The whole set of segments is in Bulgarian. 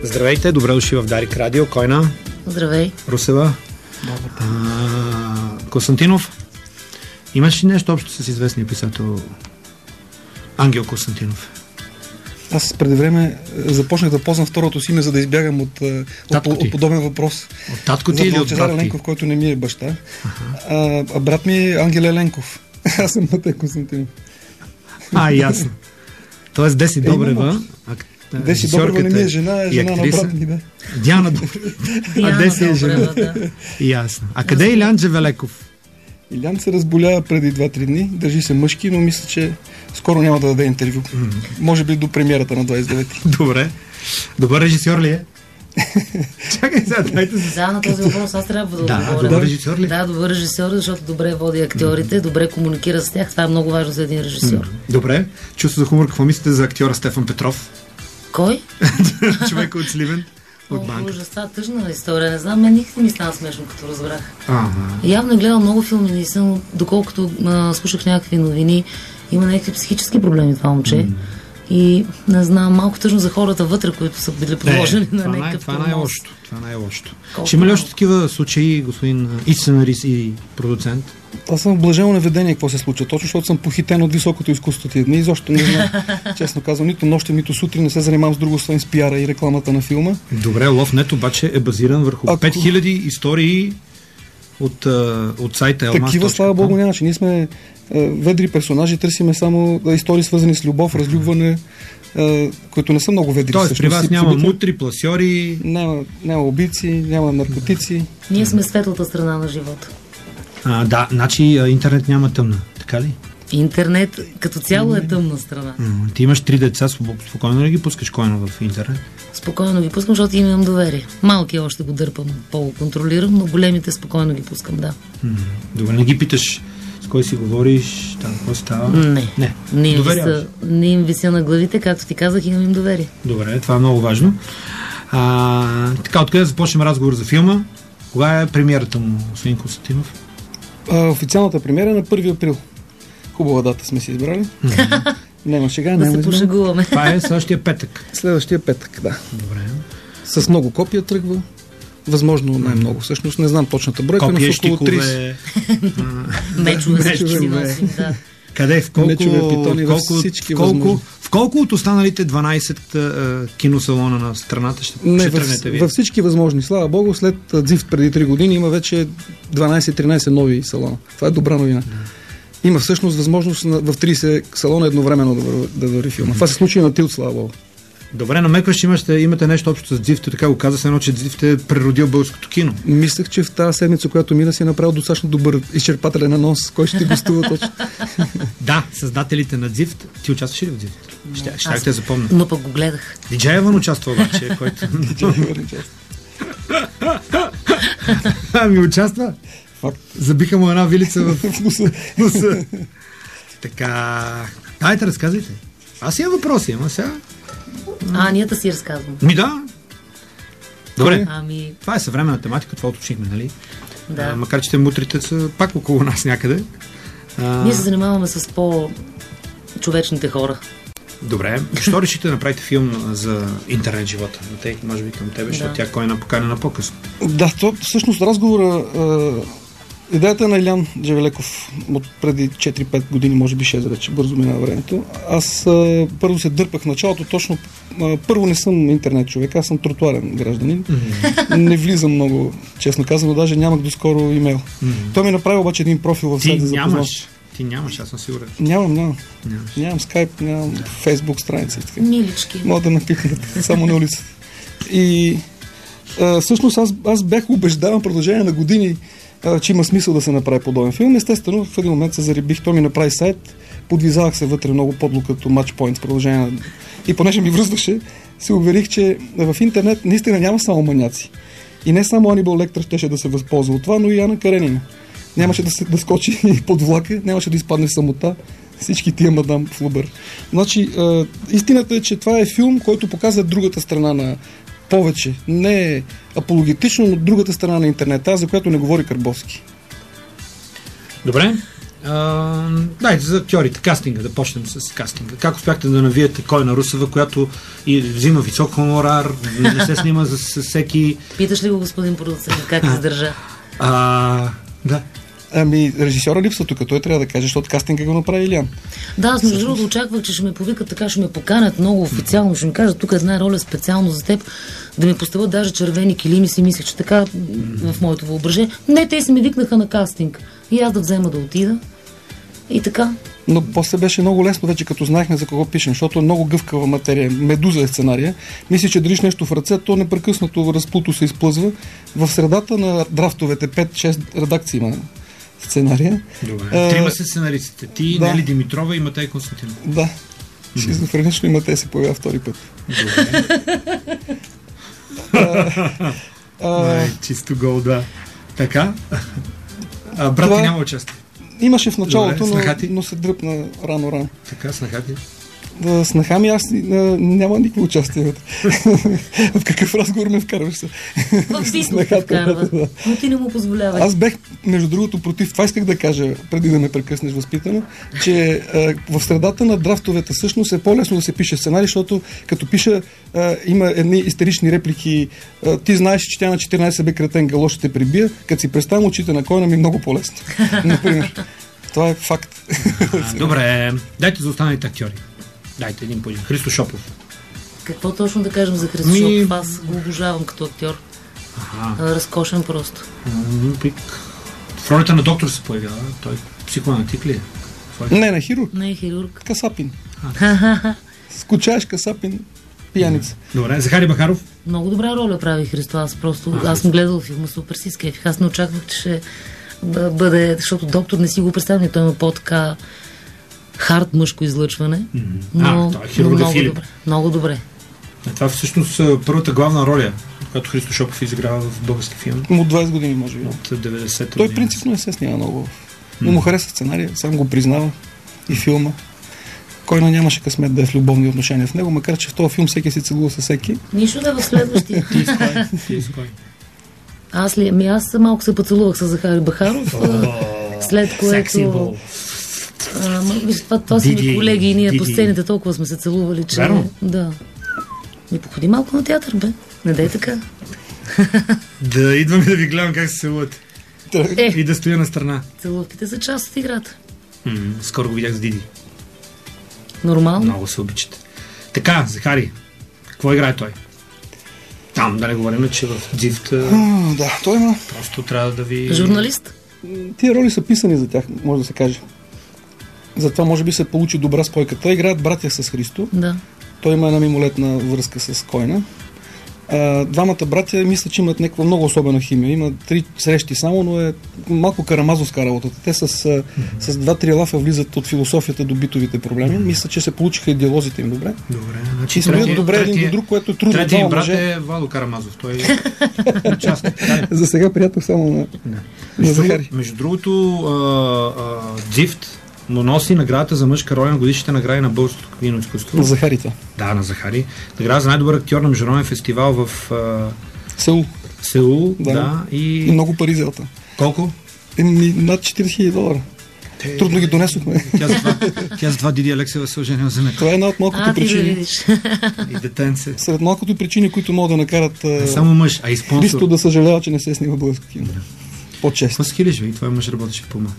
Здравейте, добре дошли в Дарик Радио. Койна. Здравей. Русева. Константинов. Имаш ли нещо общо с известния писател Ангел Константинов? Аз преди време започнах да ползвам второто си име, за да избягам от подобен въпрос. От татко ти или от брат ти? Еленков, който не ми е баща. А брат ми е Ангел Еленков. Аз съм Матей Константинов. Ясно. Тоест Деси Добрева. Деси Добрева не ми е жена, е жена на брат ми, да. Диана Добрева. Деси е жена. Да. Ясно. А къде е Илян Джавелеков? Илян се разболя преди 2-3 дни. Държи се мъжки, но мисля, че скоро няма да даде интервю. Може би до премиерата на 29-ти. Добре. Добър режисьор ли е? Чакай сега, дайте се. Да, на този въпрос аз трябва да отговоря. Добър режисьор ли? Да, добър режисьор, защото добре води актьорите, добре комуникира с тях. Това е много важно за един режисьор. Добре. Чувство за хумор, какво мислите за актьора Стефан Петров? Кой? Човека от Сливен. От банката. Ужасна, тъжна история. Не знам, мен никак не ми стана смешно, като разбрах. Явно гледам много филми, не съм, доколкото слушах някакви новини, има някакви психически проблеми това момче. И не знам, малко тъжно за хората вътре, които са били подложени на някакъв това най-лошото. Това най-лошото. Ще има ли още такива случаи, господин и сценарист и продуцент? Аз съм в блажено неведение какво се случва, точно защото съм похитен от високото изкуство тия дни. Изобщо не знам, честно казвам, нито нощем, нито сутрин не се занимавам с друго, освен с пиара и рекламата на филма. Добре, Ловнет обаче е базиран върху 5000 истории от сайта Elmas. Такива, слава Богу, нямаше. Ние сме ведри персонажи, търсиме само истории свързани с любов, разлюбване, които не са много ведри. Тоест при вас няма мутри, пласьори? Няма убийци, няма наркотици. Ние сме светлата страна на живота. Да, значи интернет няма тъмна, така ли? Интернет като цяло е тъмна страна. Ти имаш 3 деца, спокойно ли ги пускаш койно в интернет? Спокойно ги пускам, защото имам доверие. Малки още го дърпам, по-контролирам, но големите спокойно ги пускам, да. Добре, не ги питаш с кой си говориш, там какво става? Не. Не им вися на главите, както ти казах, имам им доверие. Добре, това е много важно. Така, откъде започнем разговор за филма? Кога е премиерата му, господин Константинов? Официалната премиера е на 1 април. Хубава дата сме си избрали. Няма шега, да се пошегуваме. Това е следващия петък. Следващия петък, да. Добре. С много копия тръгва. Възможно най-много. Всъщност не знам точната бройка, но с около 30. Мечове. Къде? В колко от останалите 12 киносалона на страната ще тръгнете вие? Във всички възможни. Слава Богу, след Дзифт преди 3 години има вече 12-13 нови салона. Това е добра новина. Има всъщност възможност в 30 салона едновременно да върви филма. Това се случи на Тилт, слава Богу. Добре, намекваш, че имате нещо общо с Дзифт, така го каза се едно, че Дзифт е преродил българското кино. Мислех, че в тази седмица, която мина, си е направил достатъчно добър изчерпателен анонс, кой ще гостува точно. Да, създателите на Дзифт. Ти участваш ли в Дзифт? Ще те запомня. Но пък го гледах. Диджаеван участва обаче, който... Ами участва? Факт. Забиха му една вилица в носа. Така... Дайте, разказвайте. Аз имам въпроси, ама сега... ние да си разказвам. Да. Добре. Това е съвременна тематика, това уточнихме, нали? Да. Макар че те мутрите са пак около нас някъде. Ние се занимаваме с по-човечните хора. Добре. Що решите да направите филм за интернет живота? Може би към тебе, защото тя Койна поканена по-късно. Да, то всъщност разговора... Идеята на Илян Джавелеков от преди 4-5 години, може би 6 вече, бързо минава времето. Аз първо се дърпах в началото, точно първо не съм интернет човек, аз съм тротуарен гражданин. Не влизам много, честно казано, даже нямах доскоро имейл. Той ми направи обаче един профил в сайта за запознаване. Ти нямаш, аз съм сигурен. Нямам скайп, нямам фейсбук страница. Милички. Мога да напикнат само на улицата. И всъщност аз бях убеждаван в продължение на години, че има смисъл да се направи подобен филм. Естествено, в един момент се заребих, той ми направи сайт, подвизавах се вътре много подло като матчпоинт в продължение на... И понеже ми връзваше, се уверих, че в интернет наистина няма само маняци. И не само Анибал Лектър щеше да се възползва от това, но и Ана Каренина. Нямаше да скочи под влака, нямаше да изпадне в самота всички тия мадам в Uber. Значи, истината е, че това е филм, който показва другата страна на повече. Не е апологетично, но другата страна на интернета, за която не говори Карбовски. Добре. Дайте за актьорите, кастинга, да почнем с кастинга. Как успяхте да навиете Койна Русева, която и взима висок хонорар, не се снима с всеки... Питаш ли го, господин продуцент, как издържа? Да. Ами, режисьора липсва тук, той трябва да каже, защото кастинга го направи Илиян. Да, аз между другото очаквах, че ще ме повикат така, ще ме поканят много официално, ще ми кажат, тук една роля специално за теб, да ми поставят даже червени килими, си мислех, че така в моето въображение. Не, те си ме викнаха на кастинг. И аз да взема да отида. И така. Но после беше много лесно вече, като знаехме за кого пишем, защото е много гъвкава материя. Медуза е сценария. Мисли, че дръжиш нещо в ръце, то непрекъснато разпуто се изплъзва. В средата на драфтовете 5-6 редакции има сценария. Добре. Трима са сценаристите. Ти, да. Нели Димитрова и Матей Константинов. Да. Шизофренично и Матей се появява втори път. Добре. Чисто гол, да. Така. Брат ти няма участие. Имаше в началото, но се дръпна рано. Така, снаха ти? Снаха ми аз няма никакво участие. В какъв разговор ме вкарваш се? В писмо те вкарва. Но ти не му позволявай. Аз бех, между другото, против. Това исках да кажа, преди да ме прекъснеш възпитано, че в средата на драфтовете всъщност е по-лесно да се пише сценарий, защото като пиша има едни истерични реплики. Ти знаеш, че тя на 14 бе кретен гало ще те прибия. Като си представям очите на Койна ми много по-лесно. Например. Това е факт. Добре, дайте за останалите актьори. Дайте един по един. Христо Шопов. Какво точно да кажем за Христо Шопов? Аз го обожавам като актьор. Разкошен просто. В ролята на доктор се появява. Той психоаналитик ли е? Не, хирург. Не, хирург. Касапин. Скучаеш Касапин, пияница. Добре, Захари Бахаров. Много добра роля прави Христо. Аз съм гледал филма, супер си скефих. Аз не очаквах, че ще бъде, защото доктор не си го представя, той има по-така хард мъжко излъчване. Но много добре. Много добре. Това всъщност е първата главна роля, която Христо Шопов изиграва в български филм. От 20 години, може би. От 90-та. Той принципно не се снява много. Но му хареса сценария, сам го признава и филма. Койна нямаше късмет да е в любовни отношения с него, макар че в този филм всеки си целува със всеки. Нищо да е в следващия. Ти с кой? Аз малко се поцелувах с Захари Бахаров, след което... Това са ми колеги и ние по сцените толкова сме се целували, че... Да. Ми походи малко на театър, бе. Не дай така. Да идвам и да ви гледам как се целувате. И да стоя на страна. Целувките са част от играта. Скоро го видях с Диди. Нормално. Много се обичате. Така, Захари, какво играе той? Там, да не говорим, че в Дзифт... Да, той има... Просто трябва да ви... Журналист? Тия роли са писани за тях, може да се каже. Затова може би се получи добра спойка. Те играят братя с Христо. Да. Той има една мимолетна връзка с Койна. Двамата братя мисля, че имат някаква много особена химия. Има 3 срещи само, но е малко карамазовска работата. Те с 2-3 лафа влизат от философията до битовите проблеми. Мисля, че се получиха и диалозите им добре. Добре. Значи стоят добре един до друг, което е трудно. Третият брат е Владо Карамазов. Той е участник. За сега приятел само на Захари. Между другото, Дзифт, но носи наградата за мъжка роля на годишните награди на българското кино изкуство. На Захарите. Да, на Захари. Награда за най-добър актьор на международен фестивал в Сеул. Да. И много пари взелта. Колко? Над $40,000. Трудно ги донесохме. Тя с 2 Диди Алексева се оженила за него. Това е една от малкото причини. И детенце. Сред малкото причини, които могат да накарат само мъж, а и спонсор. Христо да съжалява, че не се снима българско кино. По-често. Какво скилиш, бе? Твой мъж работеше в Пума.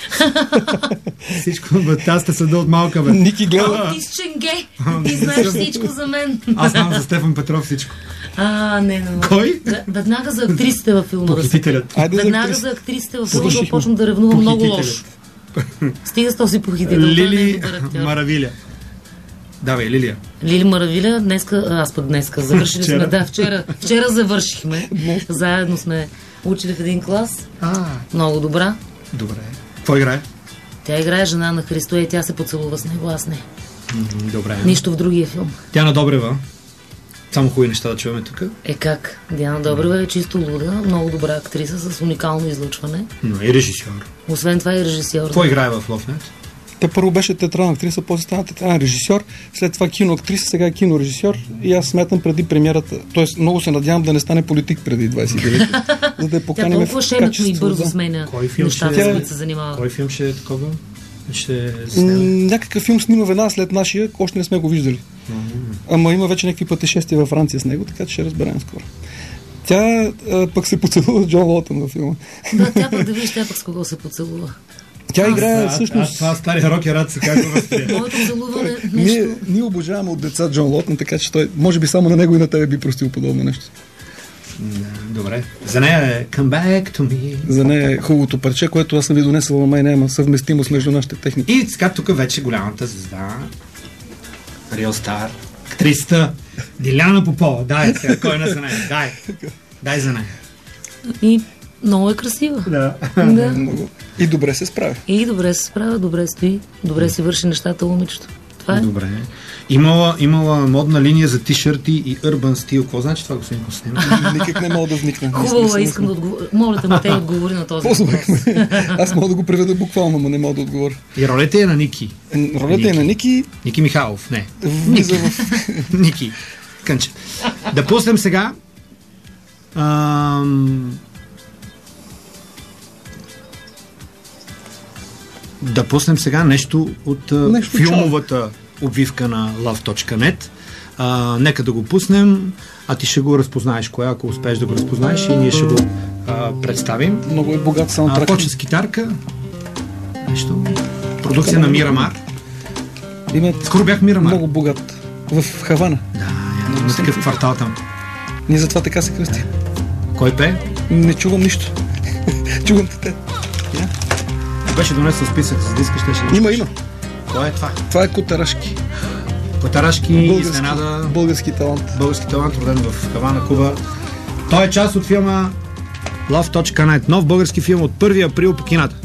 Всичко, аз сте съда от малка, бе. Ники гледа. Ти с Ченге. Ти знаеш всичко за мен. Аз знам за Стефан Петров всичко. Не. Кой? Веднага за актрисите във филма. Похитителят. Веднага за актрисите във филма да почвам да ревнувам много лошо. Стига с този похитител. Лили Маравиля. Давай, Лилия. Лили Маравиля, аз пък днеска завършили сме. Да, вчера завършихме. Заедно сме учили в един клас. Много добра. Добре. Какво играе? Тя играе жена на Христо и тя се поцелува с него, аз не. Добре. Нищо в другия филм. Диана Добрева. Само хубави неща да чуваме тук. Как? Диана Добрева е чисто луда, много добра актриса с уникално излъчване. Но и режисьор. Освен това и режисьор. Какво играе в Ловнет? Тя първо беше театрална актриса, после стана театрален режисьор, след това киноактриса, сега е кинорежисьор и аз смятам преди премиерата, т.е. много се надявам да не стане политик преди 29, за да я поканим в качество. Тя толкова и бързо сменя нещата, с които се занимава. Кой филм ще е такова? Някакъв филм снима веднага след нашия, още не сме го виждали. Ама има вече някакви пътешествия във Франция с него, така че ще разберем скоро. Тя пък се поцелува с Джон Лотън във филма. Да, тя пък да виж, тя пък с кого се поцелува. Тя играе всъщност... Това стария рокерът се как го възприема. Моето целуване нещо... Ние обожаваме от деца Джон Лотън, така че той, може би само на него и на тебе би простил подобно нещо. Добре. За нея е Come Back to Me. За нея е хубавото парче, което аз съм ви донесъл, но май няма съвместимост между нашите техники. И сега тук вече голямата звезда, Real Star, актрисата Диляна Попова. Дай сега, кой е за нея? Дай за нея. И много е красива. Да. Много. И добре се справя. Добре стои, добре си върши нещата момичето. Това е. Добре. Имала модна линия за тишърти и urban стил. Какво значи това, господин Костин? Никак не мога да вникна. Хубаво, искам да отговоря. Моля те, Матей, отговори на този въпрос. Аз мога да го преведа буквално, но не мога да отговоря. И ролята е на Ники. Ролята е на Ники. Ники Михайлов, не. Влиза в... Ники. Кънче. Да пуснем сега нещо от филмовата обвивка на love.net. Нека да го пуснем, а ти ще го разпознаеш коя, ако успееш да го разпознаеш и ние ще го представим. Много е богат саундтрак. Почет с китарка. Нещо. Продукция на Мирамар. Скоро бях Мирамар. Много богат. В Хавана. Да, на такъв квартал там. Ние затова така се кръстим. Кой пее? Не чувам нищо. Чувам те. Беше донесъл списък с диска, ще Има. Кой е това? Това е Котарашки. Котарашки, изненада. Български талант. Български талант, роден в Хавана, Куба. Той е част от филма Love.net. Нов български филм от 1 април по кината.